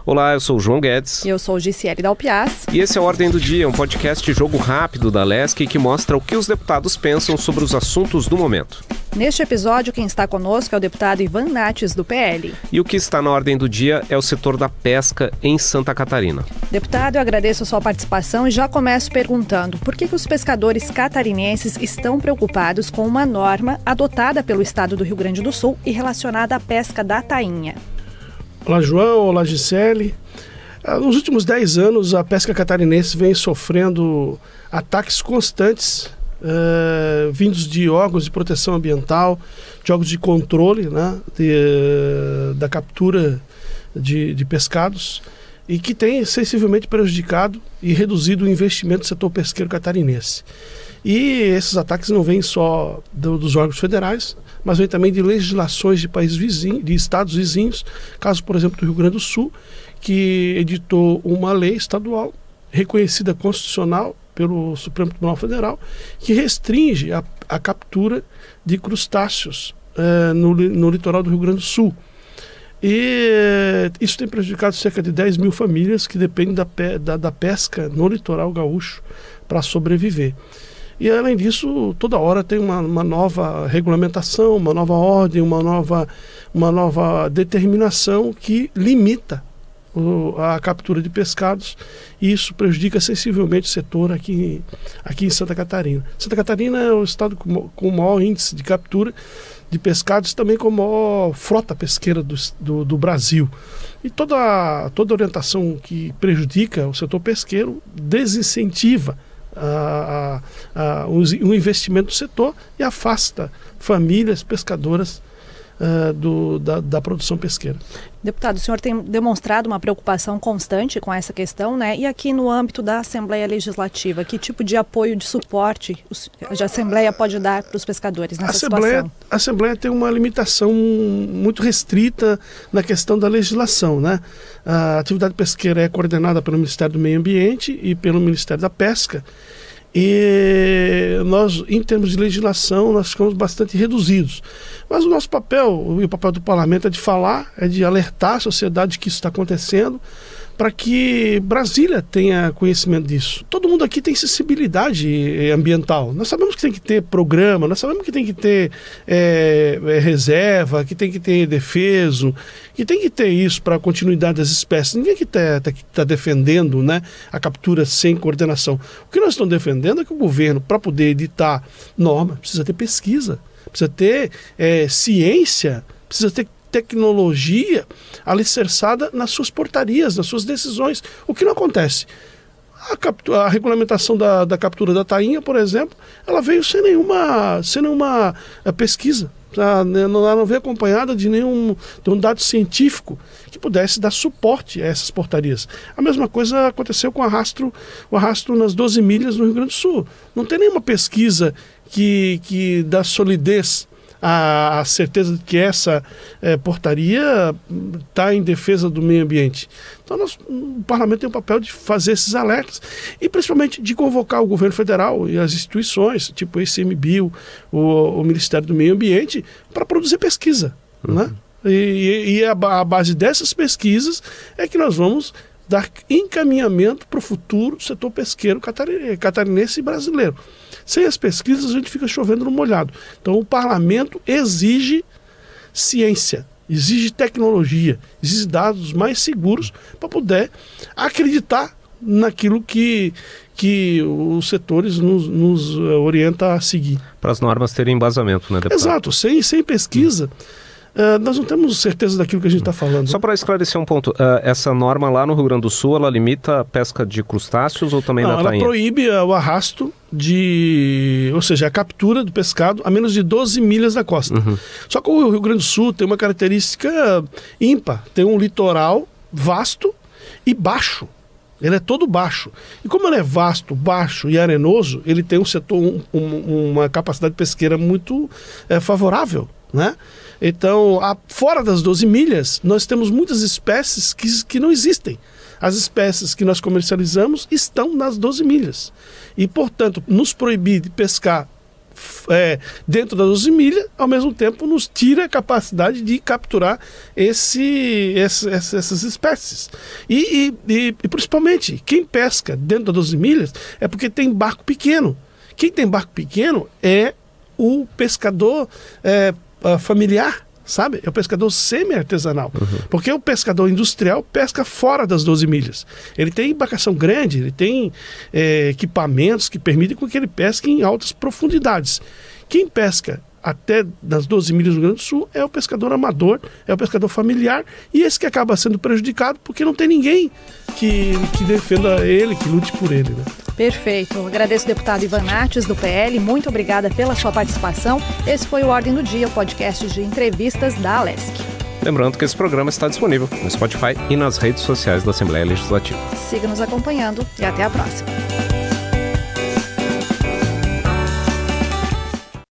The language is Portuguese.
Olá, eu sou o João Guedes. E eu sou o Gisele Dalpiaz. E esse é o Ordem do Dia, um podcast jogo rápido da Lesc que mostra o que os deputados pensam sobre os assuntos do momento. Neste episódio, quem está conosco é o deputado Ivan Nates, do PL. E o que está na ordem do dia é o setor da pesca em Santa Catarina. Deputado, eu agradeço a sua participação e já começo perguntando por que os pescadores catarinenses estão preocupados com uma norma adotada pelo estado do Rio Grande do Sul e relacionada à pesca da tainha. Olá, João. Olá, Gisele. Nos últimos 10 anos, a pesca catarinense vem sofrendo ataques constantes vindos de órgãos de proteção ambiental, de órgãos de controle, né, da captura de pescados, e que tem sensivelmente prejudicado e reduzido o investimento do setor pesqueiro catarinense. E esses ataques não vêm só dos órgãos federais, mas vêm também de legislações de países vizinhos, de estados vizinhos, caso, por exemplo, do Rio Grande do Sul, que editou uma lei estadual reconhecida constitucional pelo Supremo Tribunal Federal, que restringe a captura de crustáceos no litoral do Rio Grande do Sul. E isso tem prejudicado cerca de 10 mil famílias que dependem da pesca no litoral gaúcho para sobreviver. E além disso, toda hora tem uma nova regulamentação, uma nova ordem, uma nova determinação que limita a captura de pescados, e isso prejudica sensivelmente o setor aqui em Santa Catarina. Santa Catarina é o estado com o maior índice de captura de pescados, também com a maior frota pesqueira do Brasil. E toda orientação que prejudica o setor pesqueiro desincentiva o investimento no setor e afasta famílias pescadoras da produção pesqueira. Deputado, o senhor tem demonstrado uma preocupação constante com essa questão, né? E aqui no âmbito da Assembleia Legislativa, que tipo de apoio, de suporte a Assembleia pode dar para os pescadores nessa situação? A Assembleia tem uma limitação muito restrita na questão da legislação, né? A atividade pesqueira é coordenada pelo Ministério do Meio Ambiente e pelo Ministério da Pesca. E nós, em termos de legislação, nós ficamos bastante reduzidos. Mas o nosso papel, e o papel do parlamento, é de falar, é de alertar a sociedade que isso está acontecendo, para que Brasília tenha conhecimento disso. Todo mundo aqui tem sensibilidade ambiental. Nós sabemos que tem que ter programa, nós sabemos que tem que ter reserva, que tem que ter defeso, que tem que ter isso para a continuidade das espécies. Ninguém que está defendendo, né, a captura sem coordenação. O que nós estamos defendendo é que o governo, para poder editar norma, precisa ter pesquisa, precisa ter ciência, precisa ter tecnologia alicerçada nas suas portarias, nas suas decisões. O que não acontece? A regulamentação da captura da tainha, por exemplo, ela veio sem nenhuma pesquisa. Ela não veio acompanhada de um dado científico que pudesse dar suporte a essas portarias. A mesma coisa aconteceu com o arrasto nas 12 milhas no Rio Grande do Sul. Não tem nenhuma pesquisa que dá solidez a certeza de que essa portaria está em defesa do meio ambiente. Então o parlamento tem o papel de fazer esses alertas e principalmente de convocar o governo federal e as instituições, tipo o ICMBio, o Ministério do Meio Ambiente, para produzir pesquisa. Né? E a base dessas pesquisas é que nós vamos dar encaminhamento para o futuro setor pesqueiro catarinense e brasileiro. Sem as pesquisas, a gente fica chovendo no molhado. Então, o parlamento exige ciência, exige tecnologia, exige dados mais seguros para poder acreditar naquilo que os setores nos orientam a seguir. Para as normas terem embasamento, né, deputado? Exato. Sem pesquisa, nós não temos certeza daquilo que a gente está falando. Só para esclarecer um ponto, essa norma lá no Rio Grande do Sul, ela limita a pesca de crustáceos ou também da tainha? Ela proíbe o arrasto ou seja, a captura do pescado a menos de 12 milhas da costa. Só que o Rio Grande do Sul tem uma característica ímpar, tem um litoral vasto e baixo. Ele é todo baixo. E como ele é vasto, baixo e arenoso, ele tem um setor, uma capacidade pesqueira muito favorável, né? Então, fora das 12 milhas, nós temos muitas espécies que não existem. As espécies que nós comercializamos estão nas 12 milhas. E, portanto, nos proibir de pescar dentro das 12 milhas, ao mesmo tempo nos tira a capacidade de capturar essas espécies. E principalmente, quem pesca dentro das 12 milhas é porque tem barco pequeno. Quem tem barco pequeno é o pescador familiar, sabe? É o pescador semi-artesanal. Porque o pescador industrial pesca fora das 12 milhas. Ele tem embarcação grande, ele tem equipamentos que permitem que ele pesque em altas profundidades. Quem pesca até das 12 milhas do Rio Grande do Sul é o pescador amador, é o pescador familiar, e esse que acaba sendo prejudicado porque não tem ninguém que defenda ele, que lute por ele, né? Perfeito. Agradeço o deputado Ivan Nates, do PL. Muito obrigada pela sua participação. Esse foi o Ordem do Dia, o podcast de entrevistas da Alesc. Lembrando que esse programa está disponível no Spotify e nas redes sociais da Assembleia Legislativa. Siga nos acompanhando e até a próxima.